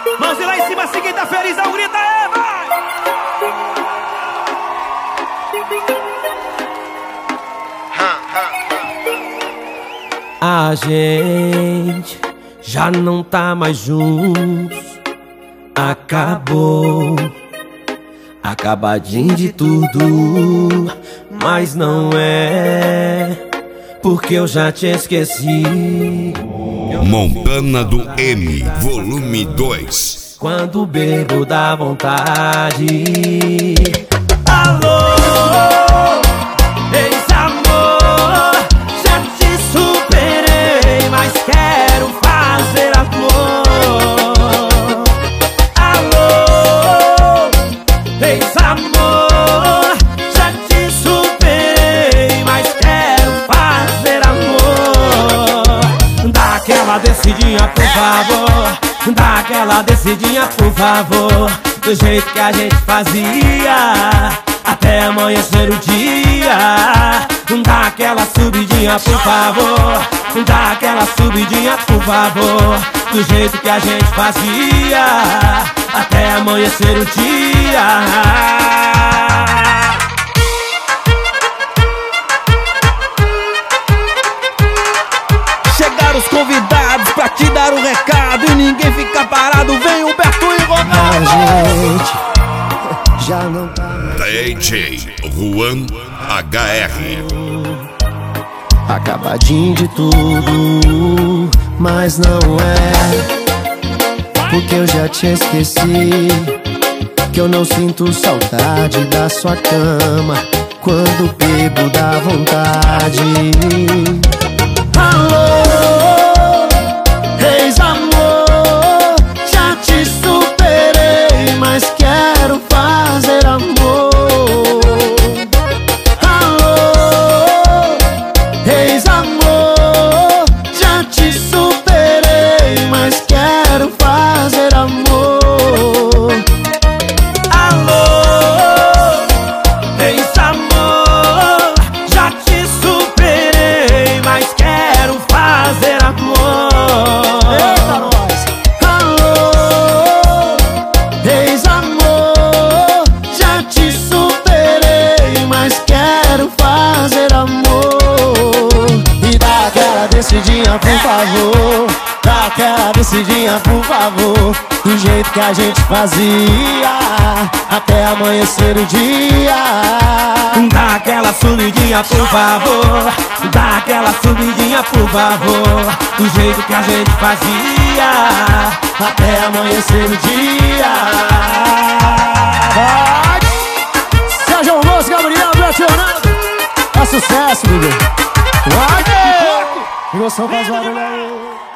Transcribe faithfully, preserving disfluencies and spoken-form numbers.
Mãozinha lá em cima, assim quem tá feliz, não grita, é, vai! A gente já não tá mais juntos. Acabou, acabadinho de tudo. Mas não é, porque eu já te esqueci. Montana do M, volume dois. Quando bebo dá vontade. Alô, ex-amor, já te superei, mas quero fazer amor. Alô, ex-amor, já te superei, mas quero fazer amor. Dá aquela descidinha, por favor. Dá aquela descidinha, por favor. Do jeito que a gente fazia, até amanhecer o dia. Dá aquela subidinha, por favor. Dá aquela subidinha, por favor. Do jeito que a gente fazia, até amanhecer o dia. Chegaram os convidados pra te dar um recado e ninguém fica parado. Vem Humberto e Ronaldo. A gente já não tá mais. D J Juan H R. Acabadinho de tudo, mas não é, porque eu já te esqueci. Que eu não sinto saudade da sua cama. Quando bebo dá vontade. Alô, ex-amor, já te superei, mas quero fazer amor. Alô, ex-amor, já te superei, mas quero fazer amor. Alô, ex-amor, já te superei, mas quero fazer amor. Eita, nós! Alô, ex-amor, já te superei, mas quero fazer amor. E dá aquela descidinha, por favor. Dá aquela descidinha, por favor. Do jeito que a gente fazia, até amanhecer o dia. Dá aquela subidinha, por favor. Dá aquela subidinha, por favor. Do jeito que a gente fazia, Até amanhecer o dia. Vai! Sérgio Alonso, Gabriel, Betionado. É sucesso, bebê. Vai! Emoção faz barulho aí.